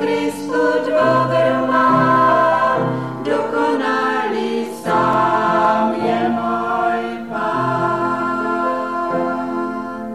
Kristu dôveru mám, dokonalý sám je môj Pán.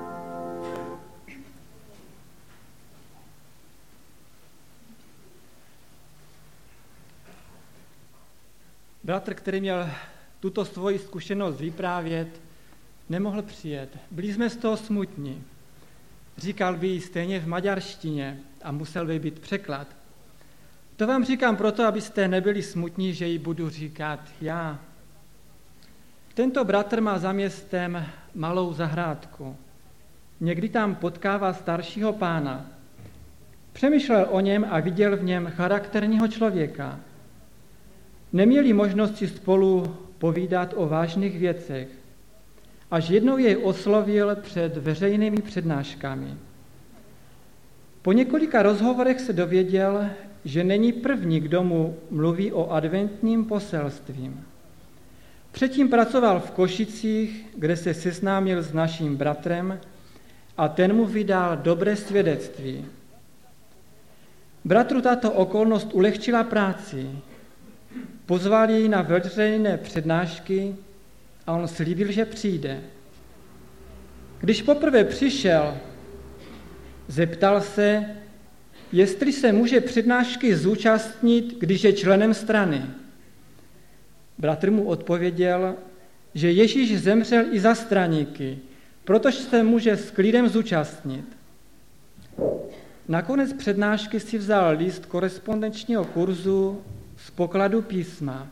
Bratr, který měl tuto svoji zkušenost vyprávět, nemohl přijet. Byli jsme z toho smutní. Říkal by stejně v maďarštině a musel by být překlad. To vám říkám proto, abyste nebyli smutní, že ji budu říkat já. Tento bratr má za městem malou zahrádku. Někdy tam potkává staršího pána. Přemýšlel o něm a viděl v něm charakterního člověka. Neměli možnost si spolu povídat o vážných věcech. Až jednou jej oslovil před veřejnými přednáškami. Po několika rozhovorech se dověděl, že není první, kdo mu mluví o adventním poselství. Předtím pracoval v Košicích, kde se seznámil s naším bratrem a ten mu vydal dobré svědectví. Bratru tato okolnost ulehčila práci. Pozval jej na veřejné přednášky a on slíbil, že přijde. Když poprvé přišel, zeptal se, jestli se může přednášky zúčastnit, když je členem strany. Bratr mu odpověděl, že Ježíš zemřel i za straníky, protože se může s klidem zúčastnit. Nakonec přednášky si vzal list korespondenčního kurzu z pokladu písma.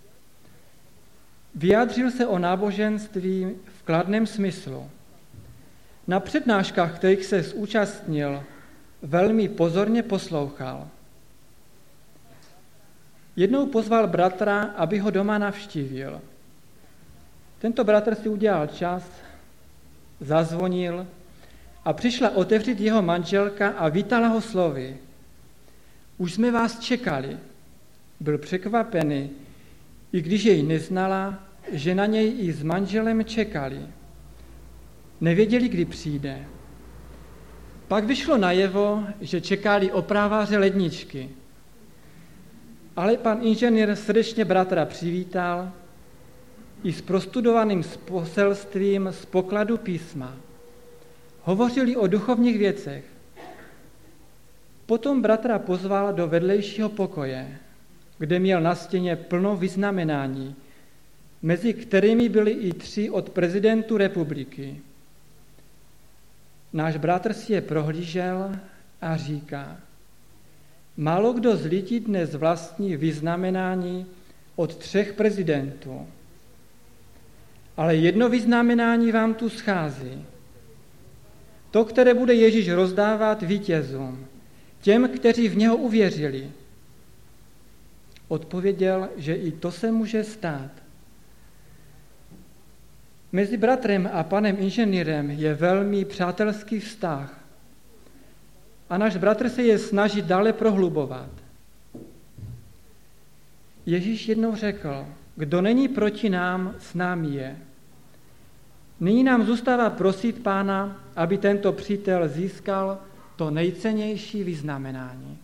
Vyjádřil se o náboženství v kladném smyslu. Na přednáškách, kterých se zúčastnil, velmi pozorně poslouchal. Jednou pozval bratra, aby ho doma navštívil. Tento bratr si udělal čas, zazvonil a přišla otevřít jeho manželka a vítala ho slovy. Už jsme vás čekali. Byl překvapený, i když jej neznala, že na něj i s manželem čekali. Nevěděli, kdy přijde. Pak vyšlo najevo, že čekali opraváře ledničky. Ale pan inženýr srdečně bratra přivítal i s prostudovaným poselstvím z pokladu písma. Hovořili o duchovních věcech. Potom bratra pozval do vedlejšího pokoje, kde měl na stěně plno vyznamenání, mezi kterými byli i 3 od prezidentu republiky. Náš bratr si je prohlížel a říká, málo kdo z lidí dnes vlastní vyznamenání od 3 prezidentů. Ale jedno vyznamenání vám tu schází. To, které bude Ježíš rozdávat vítězům, těm, kteří v něho uvěřili. Odpověděl, že i to se může stát. Mezi bratrem a panem inženýrem je velmi přátelský vztah a náš bratr se je snaží dále prohlubovat. Ježíš jednou řekl, kdo není proti nám, s námi je. Nyní nám zůstává prosit Pána, aby tento přítel získal to nejcennější vyznamenání.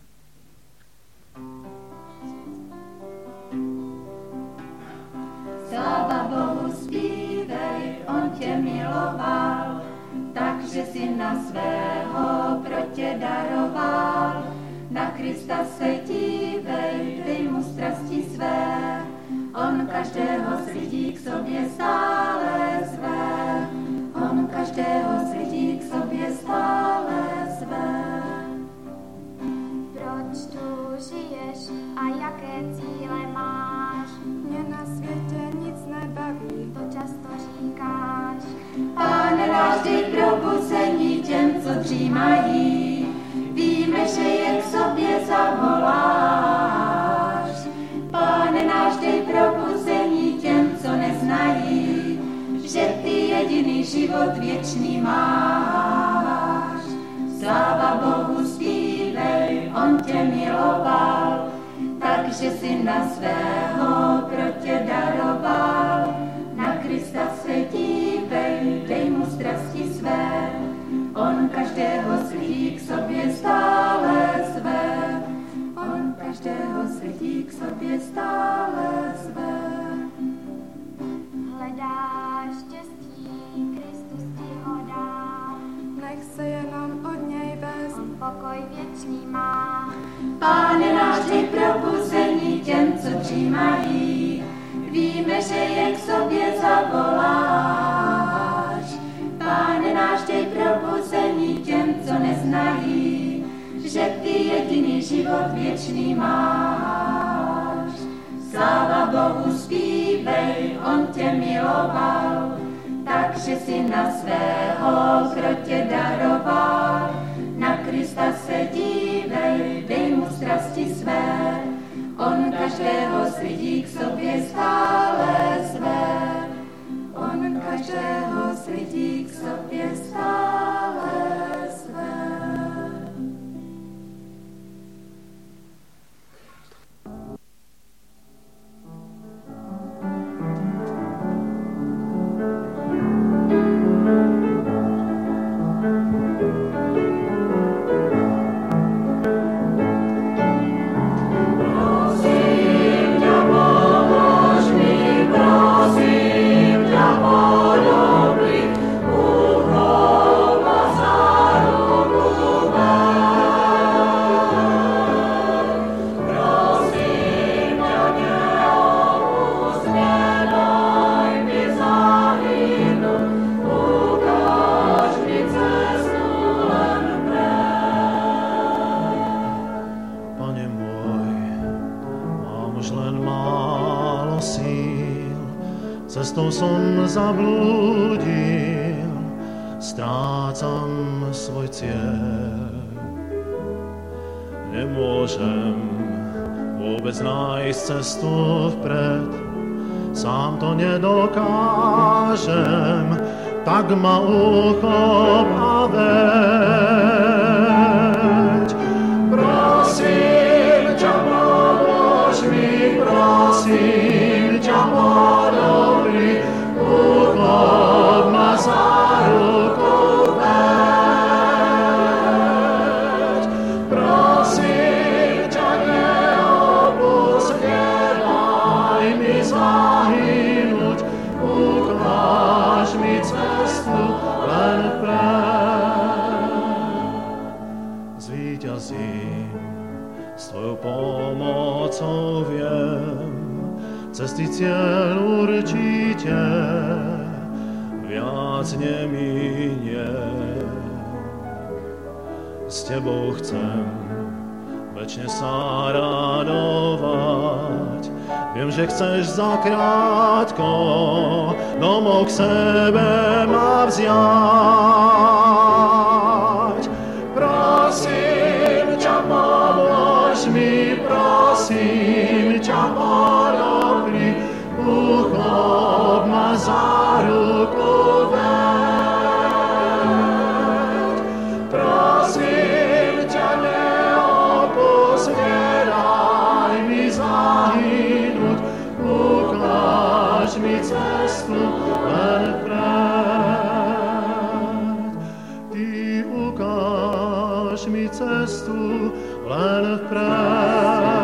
Sláva Bohu, zpívej, on tě miloval, takže syna svého pro tě daroval. Na Krista se dívej, dej mu strasti své, on každého z lidí k sobě stále zve. On každého z lidí k sobě stále zve. Proč tu žiješ a jaké cíle máš? Mě na světě nic nebaví, To často říkáš. Pane, náš dej probuzení těm, co dřímají, víme, že je k sobě zavoláš. Pane, náš dej probuzení těm, co neznají, že ty jediný život věčný máš. Sláva Bohu, zpívej, on tě miloval, takže syna svého pro tě daroval. Na Krista se dívej, dej mu strasti své, on každého z lidí k sobě stále zve. sobě stále zve. Hledáš štěstí, Kristus ti ho dá. Nech se jenom od něj vést, On pokoj věčný má. Páne náš, dej probuzení těm, co přijímají. Víme, že je k sobě zavoláš. Páne náš, dej probuzení těm, co neznají, že ty jediný život věčný máš. Sláva Bohu, zpívej, on tě miloval, takže si na svého pro tě daroval. Na Krista se dívej, dej mu strasti své, on každého z lidí k sobě stále zve. On každého z lidí k sobě stále zve. Cestou som zablúdil, strácam svoj cieľ. Nemôžem vôbec nájsť cestu vpred, sám to nedokážem, tak ma uchop a veď. Prosím ťa, pomôž mi, prosím ťa, podobný, uchop ma za ruku veď. Prosím ťa, neopusť, nedaj mi zahynúť, ukáž mi cestu len vpred. Zvíťazím s tvojou pomocou, viem, cesty cieľ určite viac neminie. S tebou chcem večne sa radovať. Viem, že chceš zakrátko domov k sebe ma vziať. Prosím ťa, pomôž mi, prosím ťa, podobný, uchop ma za ruku veď. Prosím ťa, neopusť, nedaj mi zahynúť, ukáž mi cestu len vpred. Ty ukáž mi cestu len vpred.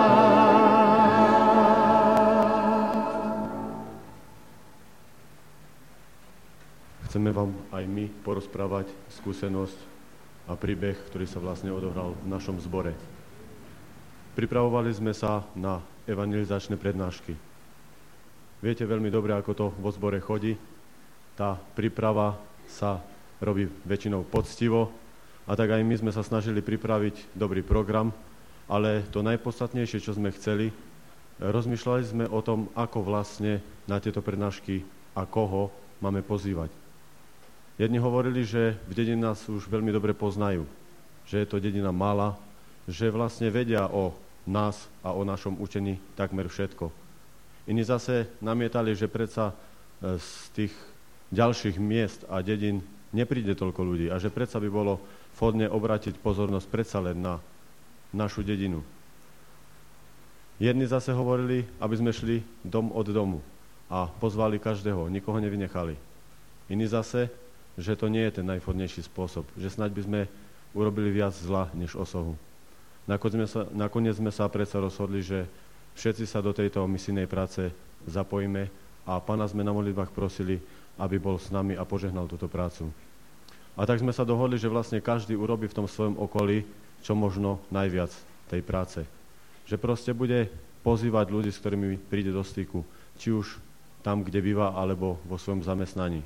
Chceme vám aj my porozprávať skúsenosť a príbeh, ktorý sa vlastne odohral v našom zbore. Pripravovali sme sa na evangelizačné prednášky. Viete veľmi dobre, ako to vo zbore chodí. Tá príprava sa robí väčšinou poctivo a tak aj my sme sa snažili pripraviť dobrý program, ale to najpodstatnejšie, čo sme chceli, rozmýšľali sme o tom, ako vlastne na tieto prednášky a koho máme pozývať. Jedni hovorili, že v dedine nás už veľmi dobre poznajú, že je to dedina malá, že vlastne vedia o nás a o našom učení takmer všetko. Iní zase namietali, že predsa z tých ďalších miest a dedín nepríde toľko ľudí a že predsa by bolo vhodné obrátiť pozornosť predsa len na našu dedinu. Jedni zase hovorili, aby sme šli dom od domu a pozvali každého, nikoho nevynechali. Iní zase, že to nie je ten najvhodnejší spôsob, že snáď by sme urobili viac zla než osohu. Nakoniec sme sa predsa rozhodli, že všetci sa do tejto misijnej práce zapojíme a Pána sme na modlitbách prosili, aby bol s nami a požehnal túto prácu. A tak sme sa dohodli, že vlastne každý urobí v tom svojom okolí čo možno najviac tej práce. Že proste bude pozývať ľudí, s ktorými príde do styku, či už tam, kde býva, alebo vo svojom zamestnaní.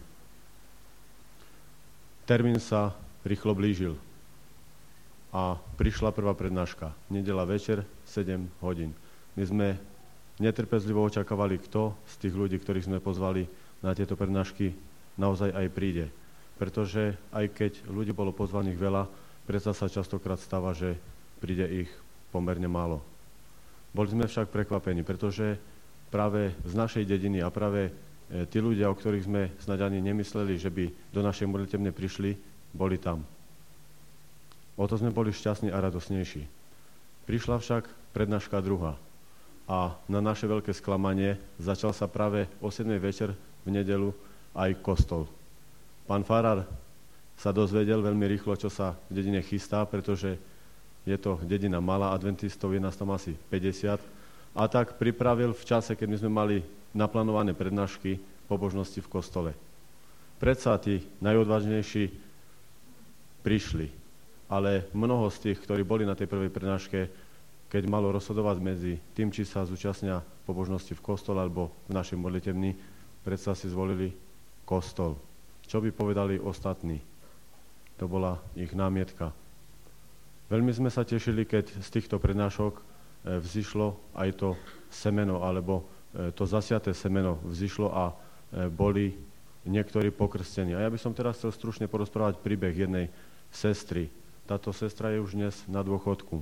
Termín sa rýchlo blížil a prišla prvá prednáška. Nedeľa večer, 7 hodín. My sme netrpezlivo očakávali, kto z tých ľudí, ktorých sme pozvali na tieto prednášky, naozaj aj príde. Pretože aj keď ľudí bolo pozvaných veľa, predsa sa častokrát stáva, že príde ich pomerne málo. Boli sme však prekvapení, pretože práve z našej dediny a práve tí ľudia, o ktorých sme snáď ani nemysleli, že by do našej modlitebne prišli, boli tam. O to sme boli šťastní a radosnejší. Prišla však prednáška druhá a na naše veľké sklamanie začal sa práve o 7 večer v nedeľu aj kostol. Pán farár sa dozvedel veľmi rýchlo, čo sa v dedine chystá, pretože je to dedina malá, adventistov je nás tam asi 50, a tak pripravil v čase, keď my sme mali naplánované prednášky pobožnosti v kostole. Predsa tí najodvážnejší prišli, ale mnoho z tých, ktorí boli na tej prvej prednáške, keď malo rozhodovať medzi tým, či sa zúčastnia pobožnosti v kostole alebo v našej modlitebni, predsa si zvolili kostol. Čo by povedali ostatní? To bola ich námietka. Veľmi sme sa tešili, keď z týchto prednášok vzýšlo aj to semeno, alebo to zasiaté semeno vzýšlo a boli niektorí pokrstení. A ja by som teraz chcel stručne porozprávať príbeh jednej sestry. Táto sestra je už dnes na dôchodku.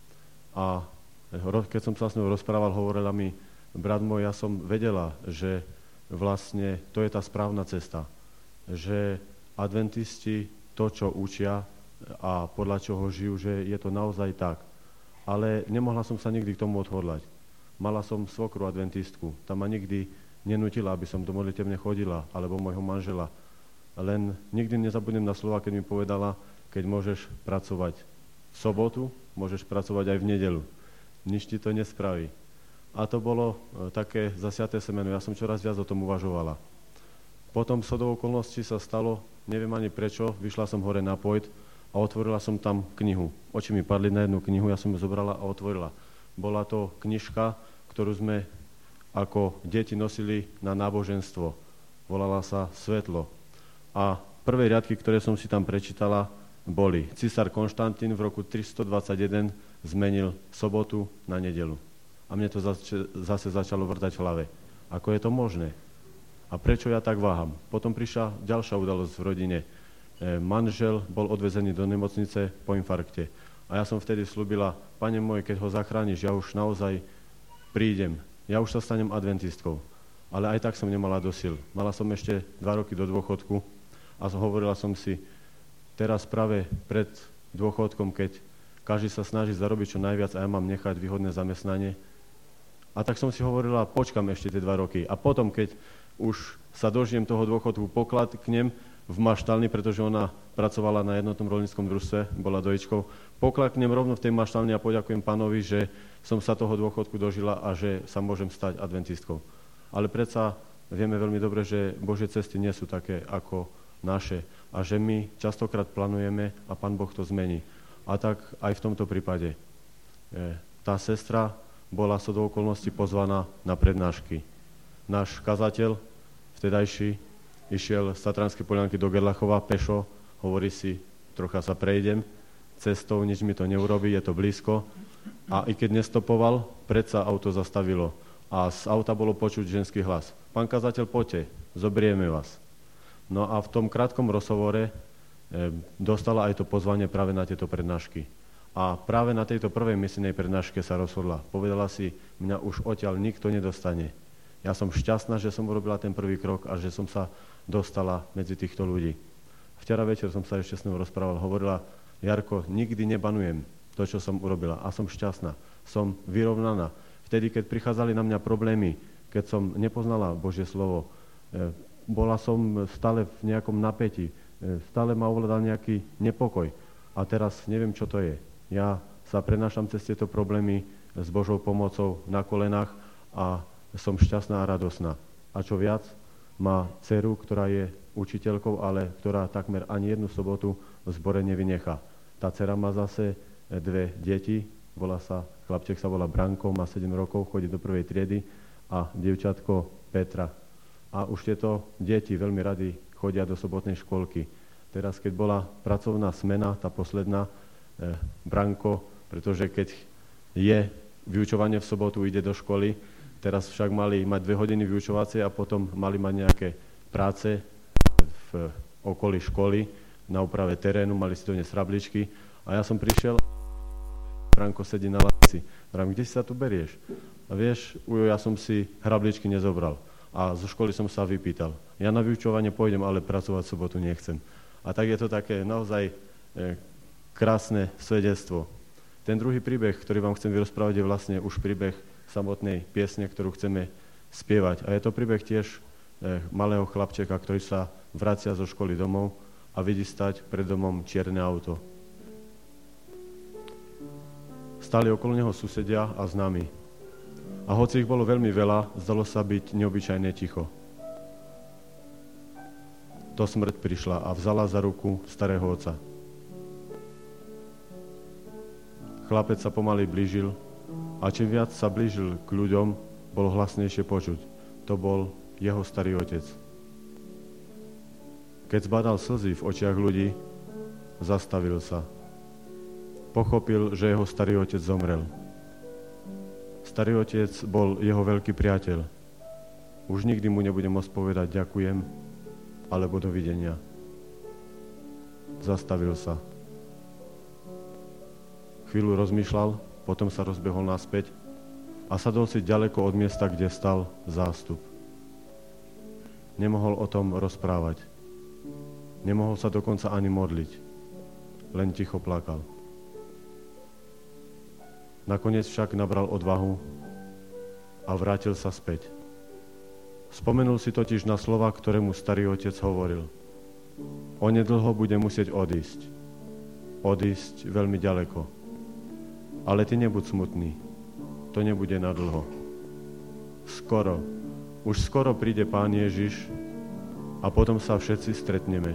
A keď som sa s ňou rozprával, hovorila mi, brat môj, ja som vedela, že vlastne to je tá správna cesta. Že adventisti to, čo učia a podľa čoho žijú, že je to naozaj tak. Ale nemohla som sa nikdy k tomu odhodlať. Mala som svokru adventistku. Tá ma nikdy nenútila, aby som do modlitebne chodila, alebo môjho manžela. Len nikdy nezabudnem na slova, keď mi povedala, keď môžeš pracovať v sobotu, môžeš pracovať aj v nedeľu. Nič ti to nespraví. A to bolo také zasiaté semeno. Ja som čoraz viac o tom uvažovala. Potom shodou okolností sa stalo, neviem ani prečo, vyšla som hore na pôjt a otvorila som tam knihu. Oči mi padli na jednu knihu, ja som ju zobrala a otvorila. Bola to knižka, ktorú sme ako deti nosili na náboženstvo. Volala sa Svetlo. A prvé riadky, ktoré som si tam prečítala, boli: Cisár Konštantín v roku 321 zmenil sobotu na nedeľu. A mne to zase začalo vrtať v hlave. Ako je to možné? A prečo ja tak váham? Potom prišla ďalšia udalosť v rodine. Manžel bol odvezený do nemocnice po infarkte. A ja som vtedy slúbila, Pane môj, keď ho zachrániš, ja už naozaj prídem. Ja už sa stanem adventistkou. Ale aj tak som nemala dosil. Mala som ešte 2 roky do dôchodku a hovorila som si, teraz práve pred dôchodkom, keď každý sa snaží zarobiť čo najviac a ja mám nechať výhodné zamestnanie. A tak som si hovorila, počkam ešte tie 2 roky. A potom, keď už sa dožijem toho dôchodku, poklaknem v maštálni, pretože ona pracovala na jednotnom roľníckom družstve, bola dojičkou, poklaknem rovno v tej maštálni a poďakujem Pánovi, že som sa toho dôchodku dožila a že sa môžem stať adventistkou. Ale predsa vieme veľmi dobre, že Božie cesty nie sú také ako naše a že my častokrát plánujeme a Pán Boh to zmení. A tak aj v tomto prípade. Tá sestra bola shodou okolností pozvaná na prednášky. Náš kazateľ, vtedajší, išiel z Tatranskej Polianky do Gerlachova pešo, hovorí si, trocha sa prejdem, cestou nič mi to neurobí, je to blízko. A i keď nestopoval, predsa auto zastavilo. A z auta bolo počuť ženský hlas. Pán kazateľ, poďte, zobrieme vás. No a v tom krátkom rozhovore dostala aj to pozvanie práve na tieto prednášky. A práve na tejto prvej misijnej prednáške sa rozhodla. Povedala si, mňa už odtiaľ nikto nedostane. Ja som šťastná, že som urobila ten prvý krok a že som sa dostala medzi týchto ľudí. Včera večer som sa ešte s ňou rozprával, hovorila, Jarko, nikdy nebanujem to, čo som urobila a som šťastná, som vyrovnaná. Vtedy, keď prichádzali na mňa problémy, keď som nepoznala Božie slovo, bola som stále v nejakom napätí, stále ma ovládal nejaký nepokoj a teraz neviem, čo to je. Ja sa prenášam cez tieto problémy s Božou pomocou na kolenách a som šťastná a radosná. A čo viac, má dceru, ktorá je učiteľkou, ale ktorá takmer ani jednu sobotu v zbore nevynechá. Tá dcera má zase 2 deti, chlapček sa volá Branko, má 7 rokov, chodí do 1. triedy a dievčatko Petra. A už tieto deti veľmi radi chodia do sobotnej škôlky. Teraz, keď bola pracovná smena, tá posledná, Branko, pretože keď je vyučovanie v sobotu, ide do školy, teraz však mali mať 2 hodiny vyučovacie a potom mali mať nejaké práce v okolí školy na úprave terénu, mali si doniesť hrabličky a ja som prišiel, Branko sedí na lavici. Vravím, kde si sa tu berieš? A vieš, Ujo, ja som si hrabličky nezobral a zo školy som sa vypýtal. Ja na vyučovanie pôjdem, ale pracovať v sobotu nechcem. A tak je to také naozaj krásne svedectvo. Ten druhý príbeh, ktorý vám chcem vyrozprávať, je vlastne už príbeh samotnej piesne, ktorú chceme spievať. A je to príbeh tiež malého chlapčeka, ktorý sa vracia zo školy domov a vidí stať pred domom čierne auto. Stáli okolo neho susedia a známi. A hoci ich bolo veľmi veľa, zdalo sa byť neobyčajne ticho. To smrť prišla a vzala za ruku starého otca. Chlapec sa pomaly blížil a čím viac sa blížil k ľuďom, bolo hlasnejšie počuť. To bol jeho starý otec. Keď zbadal slzy v očiach ľudí, zastavil sa. Pochopil, že jeho starý otec zomrel. Starý otec bol jeho veľký priateľ. Už nikdy mu nebude môcť povedať ďakujem alebo dovidenia. Zastavil sa. Chvíľu rozmýšľal, potom sa rozbehol naspäť a sadol si ďaleko od miesta, kde stal zástup. Nemohol o tom rozprávať. Nemohol sa dokonca ani modliť. Len ticho plakal. Nakoniec však nabral odvahu a vrátil sa späť. Spomenul si totiž na slova, ktoré mu starý otec hovoril. Onedlho bude musieť odísť. Odísť veľmi ďaleko. Ale ty nebuď smutný. To nebude nadlho. Skoro, už skoro príde Pán Ježiš a potom sa všetci stretneme.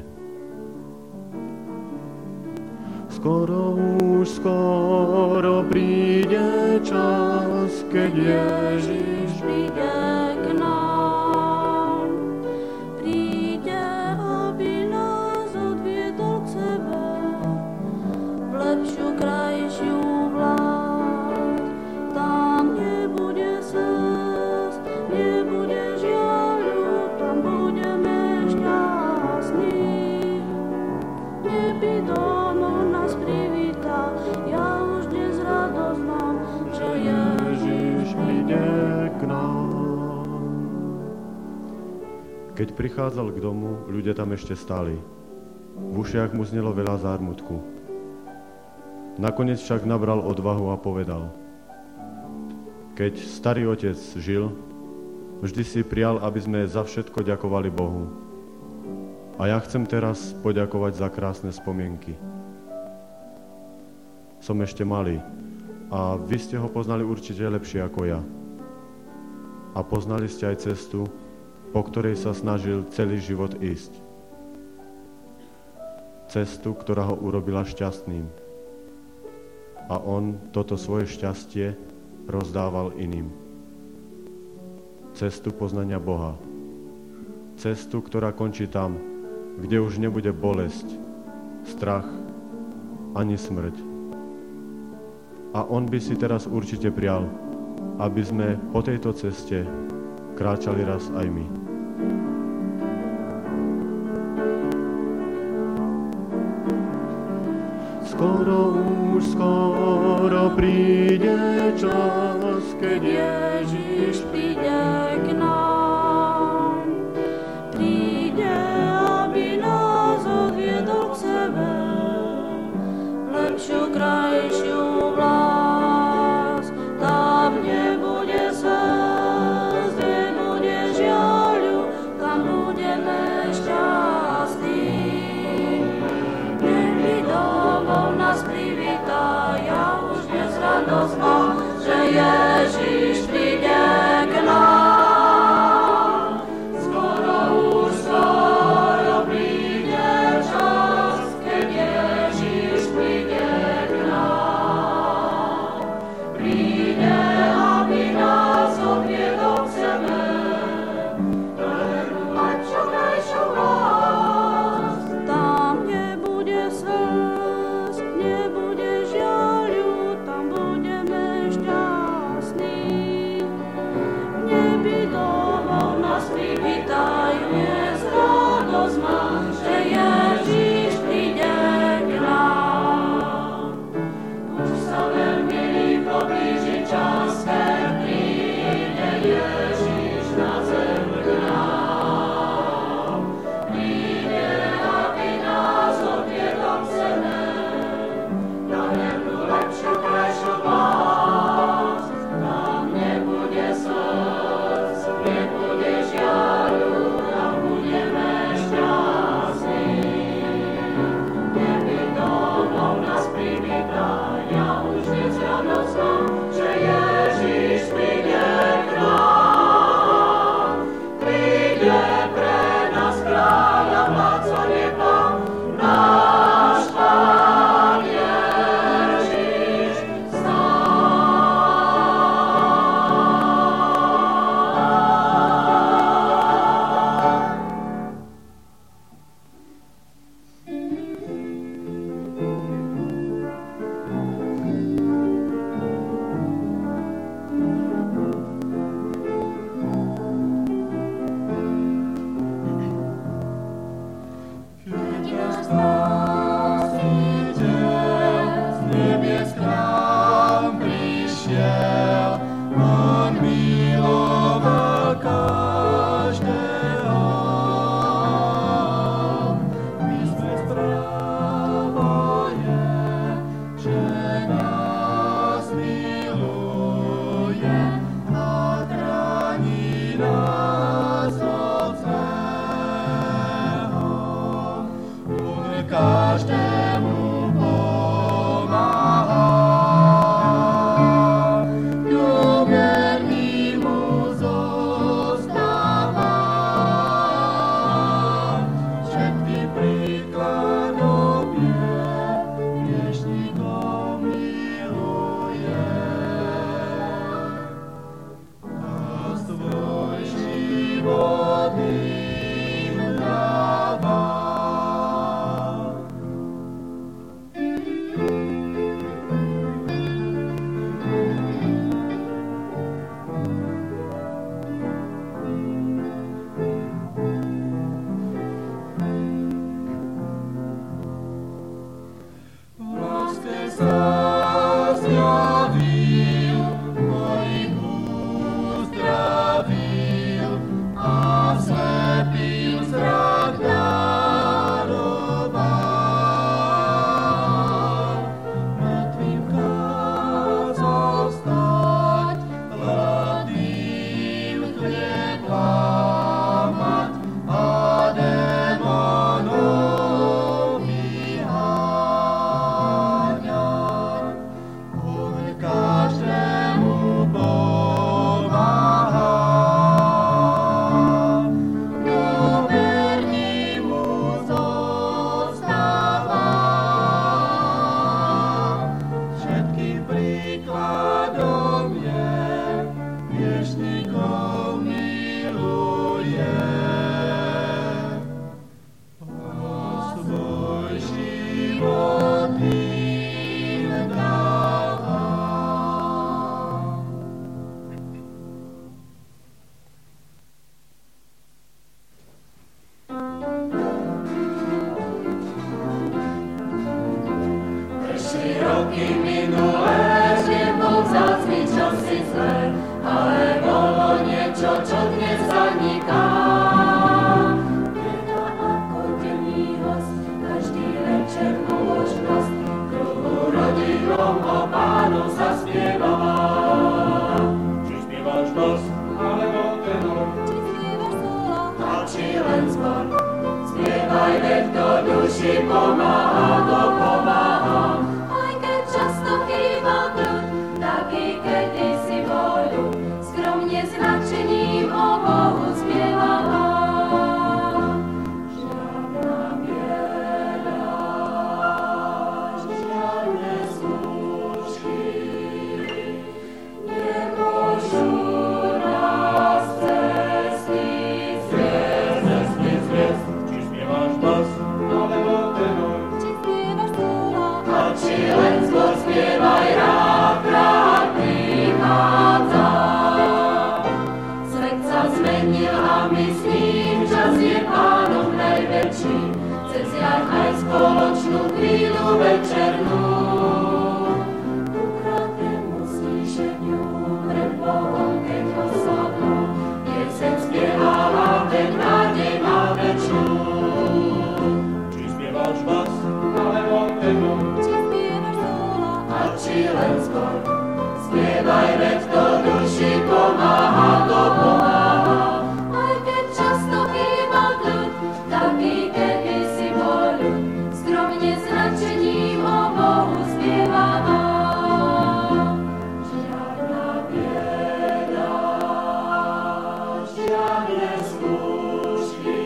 Skoro príde čas, keď Ježiš príde k nám. Príde, aby nás odviedol k sebe, v lepšiu, krajšiu vlast. Tam nebude slz, nebude žiaľu, tam budeme šťastní. Neby domov nás privítá, ja už dnes radosť mám, že Ježiš príde k nám. Keď prichádzal k domu, ľudia tam ešte stáli. V ušiach mu znelo veľa zármutku. Nakoniec však nabral odvahu a povedal: Keď starý otec žil, vždy si prial, aby sme za všetko ďakovali Bohu. A ja chcem teraz poďakovať za krásne spomienky. Som ešte malý a vy ste ho poznali určite lepšie ako ja. A poznali ste aj cestu, po ktorej sa snažil celý život ísť. Cestu, ktorá ho urobila šťastným. A on toto svoje šťastie rozdával iným. Cestu poznania Boha. Cestu, ktorá končí tam, kde už nebude bolesť, strach ani smrť. A on by si teraz určite prial, aby sme po tejto ceste kráčali raz aj my. Skoro príde čas, keď Ježiš príde k nám. Príde, aby nás odviedol k sebe, lepšiu, krajšiu vlast. Tam nebude slz, nebude žiaľu, tam budeme šťastní. Neby domov nás privítá, ja už Aj keď často chýbal trud, taký kedysi bol. večernú. Ukradnému zníženiu pred Bohom, keď ho slavnú, piesem spievala, veď nádej má večnú. Či spievaš bas, alebo tenor, Či spievaš solo, A či len zbor, spievaj, veď to duši pomáha, to pomáha. Aj keď často chýbal kľud, taký keby si bol ľud, skromne s nadšením o Bohu spievala. Žiadna bieda, žiadne skúšky,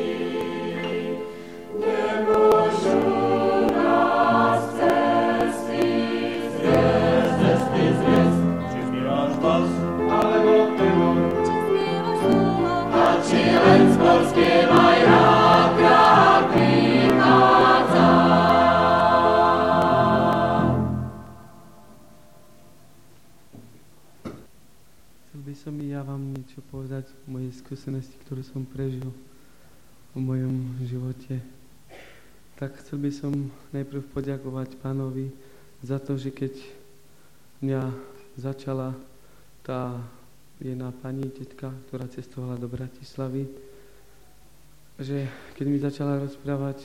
nemôžu nás cesty zviesť. či spievaš bas, alebo tenor, či spievaš solo, A či len zbor spievaj, rád prichádza. Chcel by som i ja vám niečo povedať o mojej skúsenosti, ktorú som prežil v mojom živote. Tak chcel by som najprv poďakovať Pánovi za to, že keď mňa začala tá jedna pani, tetka, ktorá cestovala do Bratislavy, že keď mi začala rozprávať,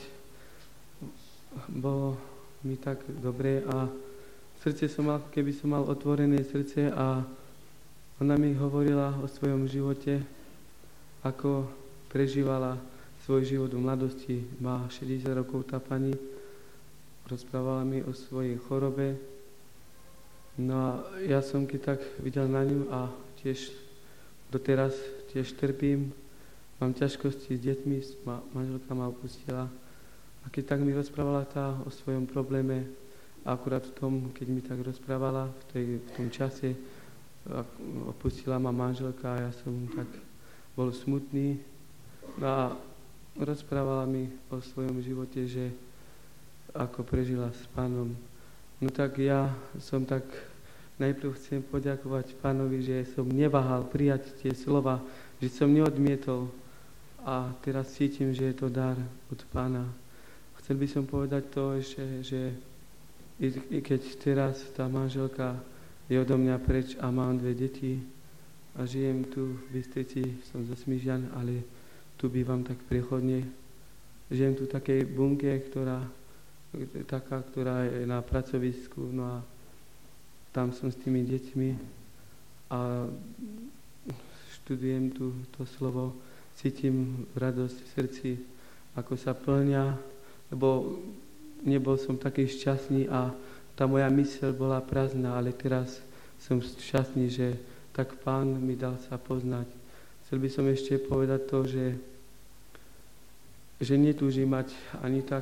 bolo mi tak dobre a srdce som mal, keby som mal otvorené srdce a ona mi hovorila o svojom živote, ako prežívala svoj život v mladosti. Má 60 rokov tá pani, rozprávala mi o svojej chorobe. No a ja som keď tak videl na ňu a tiež doteraz tiež trpím, mám ťažkosti s deťmi, manželka ma opustila. A keď tak mi rozprávala tá o svojom probléme, a akurát v tom, keď mi tak rozprávala, v tom čase, opustila ma manželka a ja som tak bol smutný. No a rozprávala mi o svojom živote, že ako prežila s Pánom. No tak ja som tak najprv chcem poďakovať Pánovi, že som neváhal prijať tie slova, že som neodmietol a teraz cítim, že je to dar od Pána. Chcel by som povedať to ešte, že i keď teraz tá manželka je odo mňa preč a mám 2 deti a žijem tu v Bystrici, som zo Smižan, ale tu bývam tak prechodne. Žijem tu v takej bunke, ktorá je na pracovisku, no a tam som s tými deťmi a študujem tu to slovo, cítim radosť v srdci, ako sa plňa, lebo nebol som taký šťastný a tá moja myseľ bola prázdna, ale teraz som šťastný, že tak Pán mi dal sa poznať. Chcel by som ešte povedať to, že netúžim mať ani tak,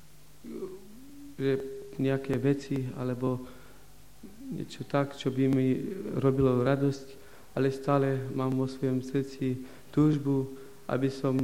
že nejaké veci, alebo niečo tak, čo by mi robilo radosť, ale stále mám vo svojom srdci túžbu, aby som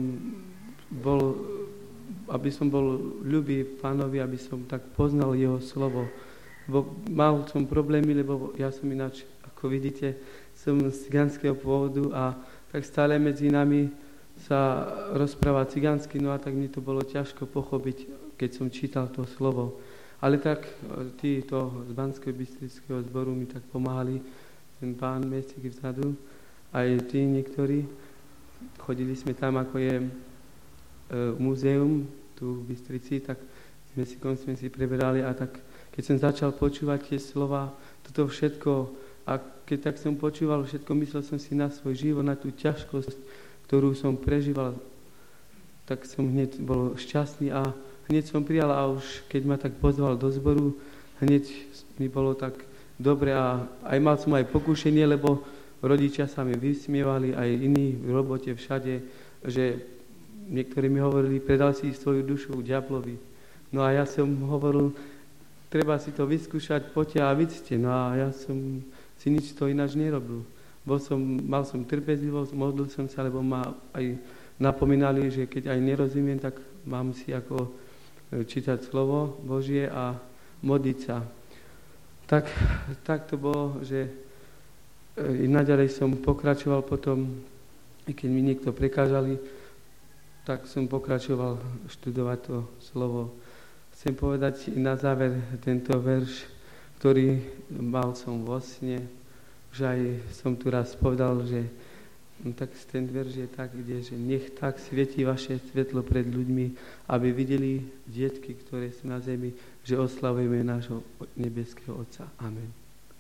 bol ľubý Pánovi, aby som tak poznal jeho slovo. Mal som problémy, lebo ja som ináč, ako vidíte, som z cigánskeho pôvodu a tak stále medzi nami sa rozpráva cigánsky, no a tak mi to bolo ťažko pochopiť, keď som čítal to slovo. Ale tak títo z Banského Bystrického zboru mi tak pomáhali, ten pán Mesík vzadu, aj tí niektorí. Chodili sme tam, ako je múzeum tu v Bystrici, tak s Mesíkom sme si preberali a tak keď som začal počúvať tie slova, toto všetko, a keď tak som počúval všetko, myslel som si na svoj život, na tú ťažkosť, ktorú som prežíval, tak som hneď bol šťastný a hneď som prijal a už keď ma tak pozval do zboru, hneď mi bolo tak dobre a aj mal som aj pokušenie, lebo rodičia sa mi vysmievali, aj iní v robote všade, že niektorí mi hovorili, predal si svoju dušu diablovi. No a ja som hovoril, treba si to vyskúšať, poďte a vidzte. No a ja som si nič to ináč nerobil. Mal som trpezlivosť, modlil som sa, lebo ma aj napomínali, že keď aj nerozumiem, tak mám si ako čítať slovo Božie a modliť sa. Tak to bolo, že i naďalej som pokračoval potom, keď mi niekto prekážali, tak som pokračoval študovať to slovo. chcem povedať na záver tento verš, ktorý mal som vo sne, že aj som tu raz povedal, že tak ten verš je tak, kde, že nech tak svietí vaše svetlo pred ľuďmi, aby videli detky, ktoré sú na zemi, že oslavujeme nášho nebeského Otca. Amen.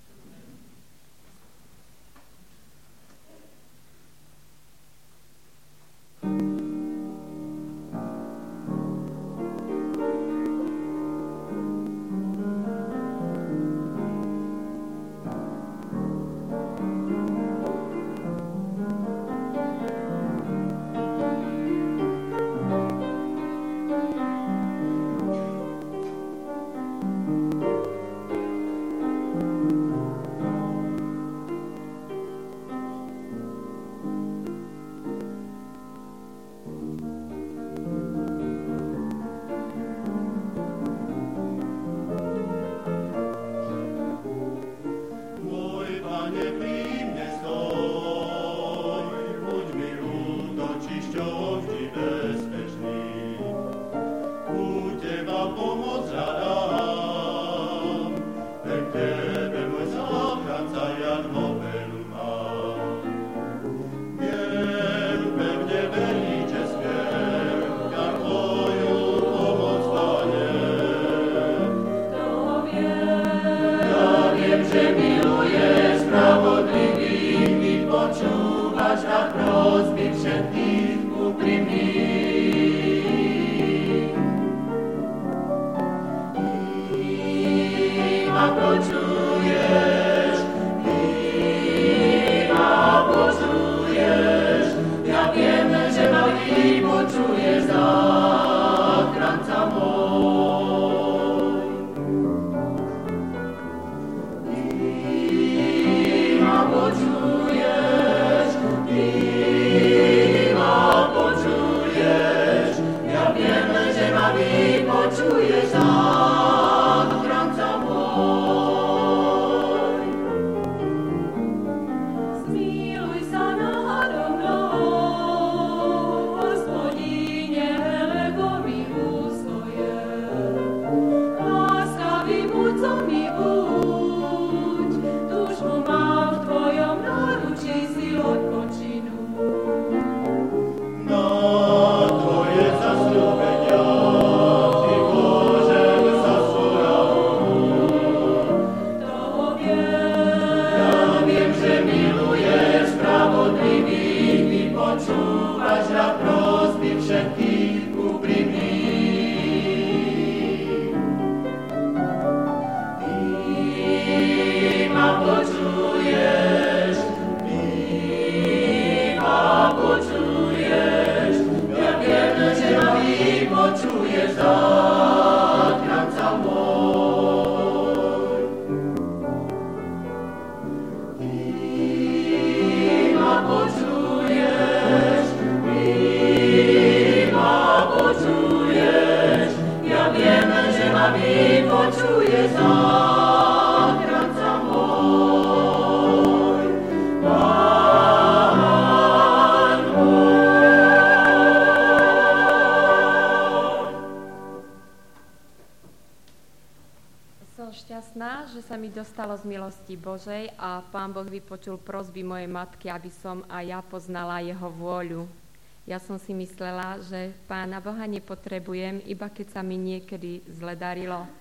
Že sa mi dostalo z milosti Božej a Pán Boh vypočul prosby mojej matky, aby som aj ja poznala jeho vôľu. Ja som si myslela, že Pána Boha nepotrebujem, iba keď sa mi niekedy zle darilo.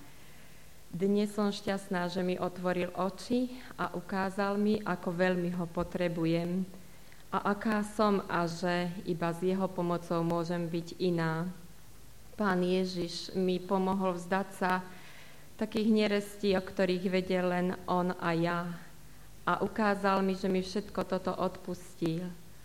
Dnes som šťastná, že mi otvoril oči a ukázal mi, ako veľmi ho potrebujem a aká som a že iba s jeho pomocou môžem byť iná. Pán Ježiš mi pomohol vzdať sa takých nerestí, o ktorých vedel len on a ja. A ukázal mi, že mi všetko toto odpustil.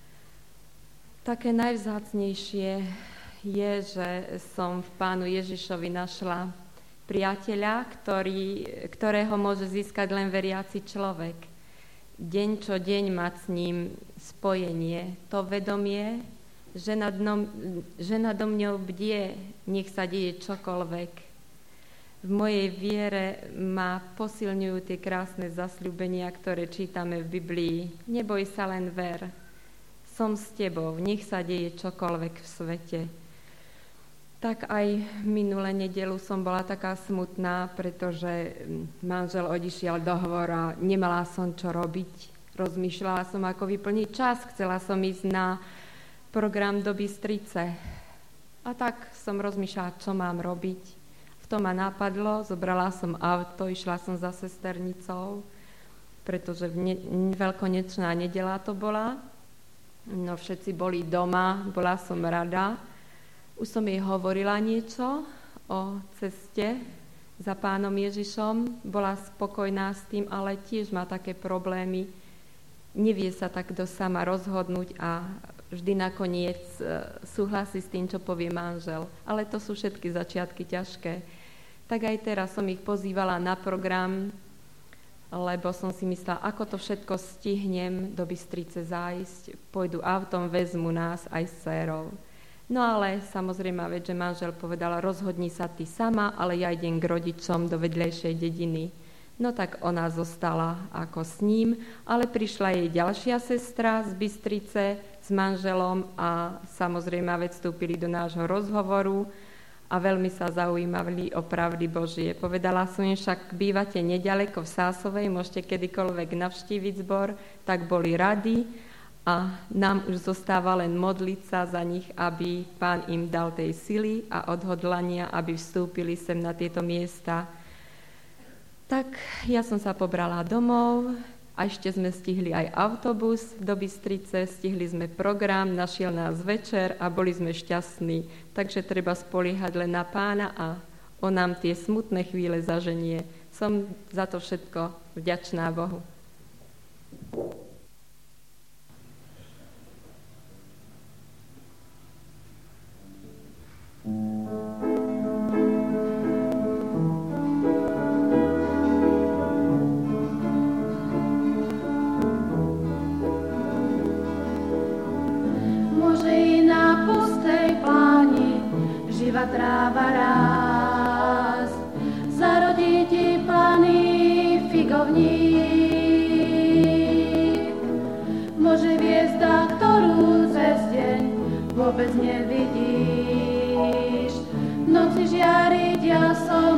Také najvzácnejšie je, že som v Pánu Ježišovi našla priateľa, ktorého môže získať len veriaci človek. Deň čo deň mať s ním spojenie. To vedomie, že nado mňou bdie, nech sa deje čokoľvek. V mojej viere ma posilňujú tie krásne zasľúbenia, ktoré čítame v Biblii. Neboj sa, len ver. Som s tebou, nech sa deje čokoľvek v svete. Tak aj minulé nedelu som bola taká smutná, pretože manžel odišiel do Hvora, nemala som čo robiť. Rozmýšľala som, ako vyplniť čas, chcela som ísť na program do Bystrice. A tak som rozmýšľala, čo mám robiť. V tom ma napadlo, zobrala som auto, išla som za sesternicou, pretože veľkonočná nedeľa to bola. No všetci boli doma, bola som rada. Už som jej hovorila niečo o ceste za Pánom Ježišom. Bola spokojná s tým, ale tiež má také problémy. Nevie sa takto sama rozhodnúť a vždy nakoniec súhlasí s tým, čo povie manžel. Ale to sú všetky začiatky ťažké. Tak aj teraz som ich pozývala na program, lebo som si myslela, ako to všetko stihnem do Bystrice zájsť. Pôjdu autom, vezmu nás aj s dcérou. No ale samozrejme, že manžel povedal, rozhodni sa ty sama, ale ja idem k rodičom do vedľajšej dediny. No tak ona zostala ako s ním, ale prišla jej ďalšia sestra z Bystrice s manželom a samozrejme vstúpili do nášho rozhovoru a veľmi sa zaujímali o pravdy Božie. Povedala som im, však bývate neďaleko v Sásovej, môžete kedykoľvek navštíviť zbor, tak boli radi. A nám už zostáva len modliť sa za nich, aby Pán im dal tej sily a odhodlania, aby vstúpili sem na tieto miesta. Tak ja som sa pobrala domov a ešte sme stihli aj autobus do Bystrice, stihli sme program, našiel nás večer a boli sme šťastní. Takže treba spoliehať len na Pána a on nám tie smutné chvíle zaženie. Som za to všetko vďačná Bohu. Tráva rásť, zarodí ti plany figovník. Môže hviezda, ktorú cez deň vôbec nevidíš, v noci žiariť jasom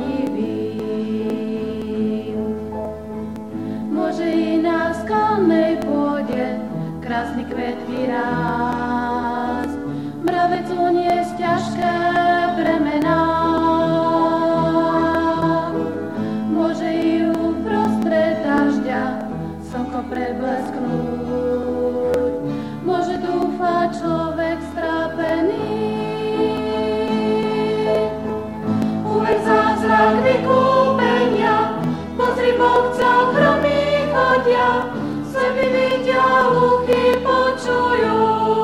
ohnivým. Môže i na skalnej pôde krásny kvetky rásť, mravec uniesť ťažké bremená. Môže i uprostred dažďa slnko preblesknúť. Môže dúfať človek strápený. Uveď zázrak vykúpenia, pozri Bohca, chromí chodia, slepí vidia, hluchí počujú.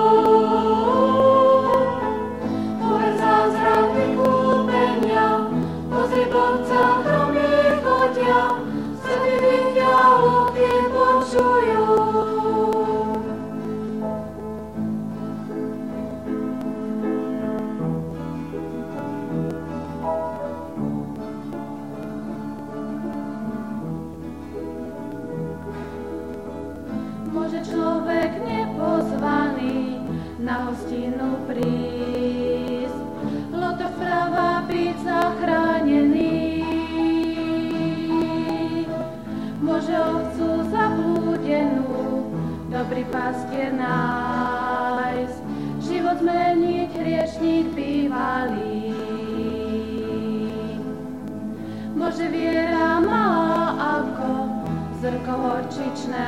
Môže človek nepozvaný na hostinu prísť, loto vprava byť zachránený. Môže ovcu zablúdenú dobrý pastier nájsť, život zmeniť hriešník bývalý. Môže viera malá ako zrko horčičné,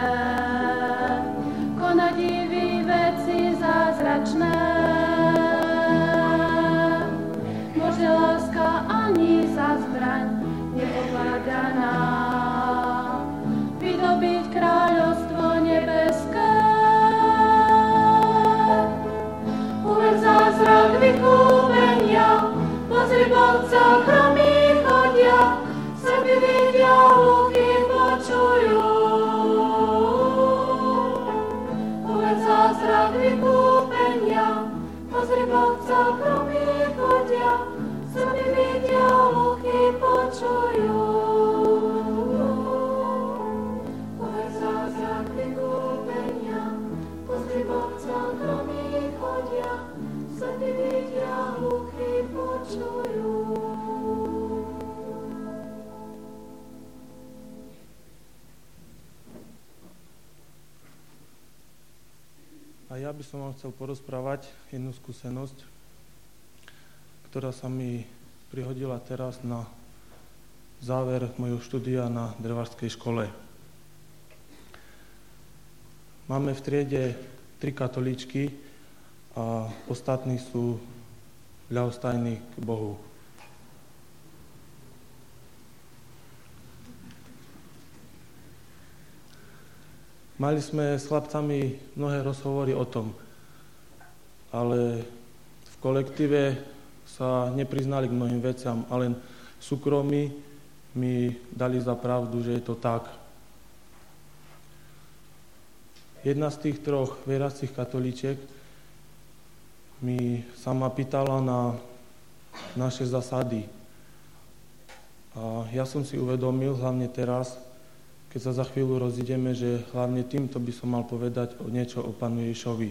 konať divy veci zázračné. Môže láska ani za zbraň neovládaná vydobiť kráľovstvo nebeské. Uveď zázrak vykúpenia, pozri Bohca, chromí chodia, slepí vidia, hluchí počujú. Uveď zázrak vykúpenia, pozri Bohca, chromí chodia, slepí vidia, hluchí počujú. Uveď zázrak vykúpenia, pozri Bohca, chromí chodia, slepí vidia, hluchí A ja by som vám chcel porozprávať jednu skúsenosť, ktorá sa mi prihodila teraz na záver mojho štúdia na drevárskej škole. Máme v triede 3 katolíčky a ostatní sú ľahostajní k Bohu. Mali sme s chlapcami mnohé rozhovory o tom, ale v kolektíve sa nepriznali k mnohým veciam, ale v súkromí mi dali za pravdu, že je to tak. Jedna z tých 3 veriacich katolíčiek sa ma pýtala na naše zásady. A ja som si uvedomil, hlavne teraz, keď sa za chvíľu rozídeme, že hlavne týmto by som mal povedať niečo o Pánu Ježišovi.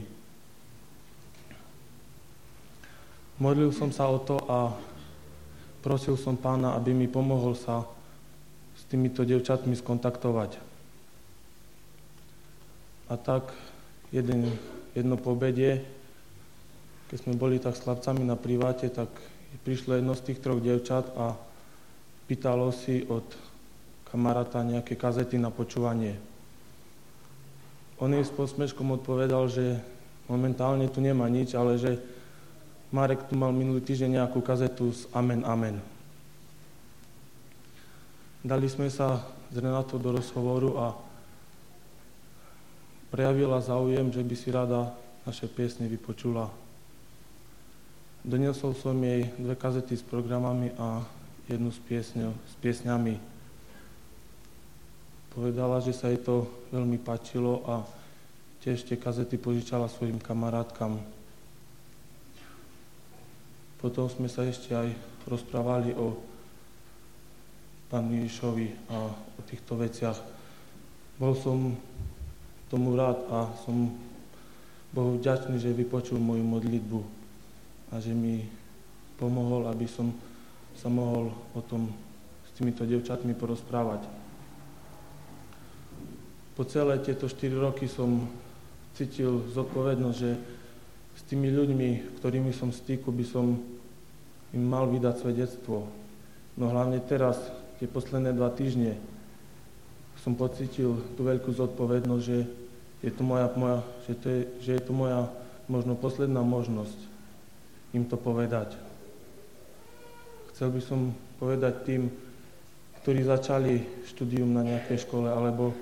Modlil som sa o to a prosil som Pána, aby mi pomohol sa s týmito dievčatmi skontaktovať. A tak jedno po obede, keď sme boli tak s chlapcami na priváte, tak prišlo jedno z tých 3 dievčat a pýtalo si od kamaráta nejaké kazety na počúvanie. On jej s posmeškom odpovedal, že momentálne tu nemá nič, ale že Marek tu mal minulý týždeň nejakú kazetu s Amen, Amen. Dali sme sa s Renatou do rozhovoru a prejavila záujem, že by si rada naše piesne vypočula. Doniesol som jej 2 kazety s programami a jednu s piesňami. Povedala, že sa jej to veľmi páčilo a tiež tie kazety požičala svojim kamarátkam. Potom sme sa ešte aj rozprávali o Pánu Ježišovi a o týchto veciach. Bol som tomu rád a som Bohu vďačný, že vypočul moju modlitbu a že mi pomohol, aby som sa mohol o tom s týmito dievčatmi porozprávať. Po celé tieto 4 roky som cítil zodpovednosť, že s tými ľuďmi, ktorými som v styku, by som im mal vydať svedectvo. No hlavne teraz, tie posledné 2 týždne, som pocítil tú veľkú zodpovednosť, že je to moja možno posledná možnosť im to povedať. Chcel by som povedať tým, ktorí začali štúdium na nejakej škole alebo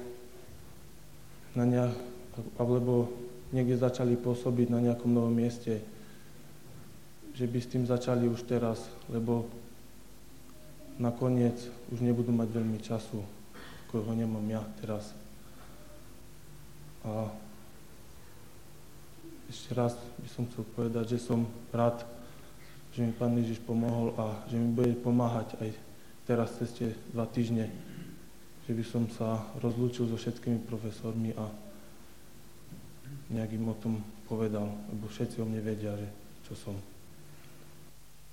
niekde začali pôsobiť na nejakom novom mieste, že by s tým začali už teraz, lebo nakoniec už nebudú mať veľmi času, ako ho nemám ja teraz. A ešte raz by som chcel povedať, že som rád, že mi Pán Ježiš pomohol a že mi bude pomáhať aj teraz cez tie 2 týždne, že by som sa rozlúčil so všetkými profesormi a nejak im o tom povedal, lebo všetci o mne vedia, že čo som.